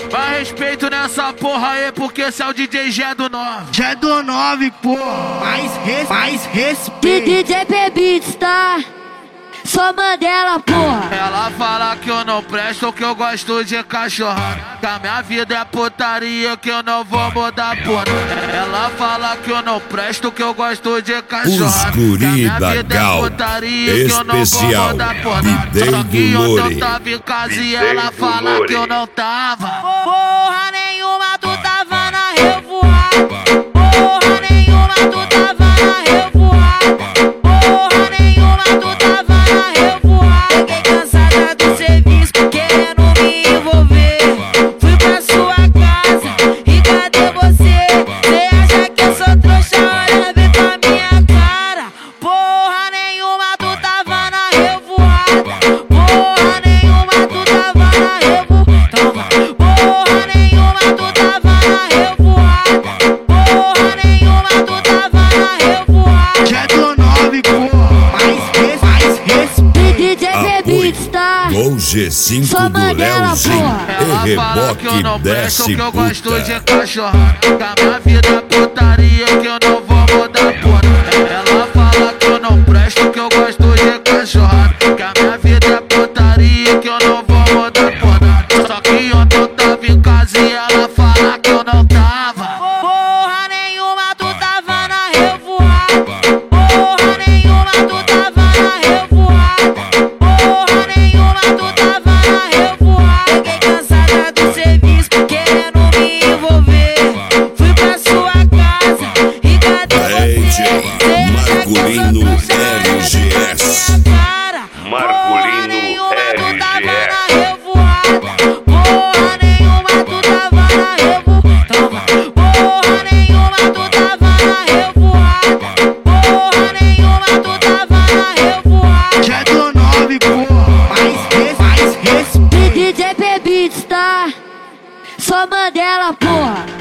Vai respeito nessa porra aí, porque esse é o DJ Gé do 9. Já é do 9, pô. Mais respeito. DJ Beats, tá? Só Mandela, porra. Ela fala que eu não presto, que eu gosto de cachorrada, que a minha vida é putaria, que eu não vou mudar porra. Ela fala que eu não presto, que eu gosto de cachorrada, Os guri que a minha da vida Gal, é putaria, que eu não vou especial, mudar porra. Bidei Só do que ontem Lore. eu tava em casa e ela fala que eu não tava. Porra nenhuma, tu tava na revoada. Porra nenhuma, tu tava na revoada. Porra nenhuma, tu tava na revoada. Cheguei cansada do serviço, querendo me envolver. Fui pra sua casa e cadê você? Cê acha que eu sou trouxa? Olha bem pra minha cara. Porra nenhuma, tu tava na revoada. Porra nenhuma, tu tava na revoada. Porra nenhuma, tu tava na revoada. Porra nenhuma, tu tava na revoada. Já é do 9, pô. Mais respeito. DJ Beats, tá? Gol G5 Só do Mandela, Leozinho. porra. E Ela fala que eu não reboque presto, desce que eu gosto de puta. cachorrada, que a minha vida é putaria, que eu não vou mudar porra. Ela fala que eu não presto, que eu gosto de cachorrada, que a minha vida é putaria, que eu não vou mudar porra. Só que ontem eu tava em casa e ela fala que eu não tava. Porra nenhuma, tu tava na revoada. Porra nenhuma, tu tava na revoada. Porra nenhuma, tu tava na revoada. Cheguei cansada do serviço, querendo me envolver. Fui pra sua casa e cadê você? Marcolino RGS. Marcolino RGS. Porra nenhuma, tu tava na revoada. Porra nenhuma, tu tava na revoada. Porra nenhuma, tu tava na revoada. Já é do 9, pô. Mais respeito. DJ Beats, tá? Só Mandela, porra.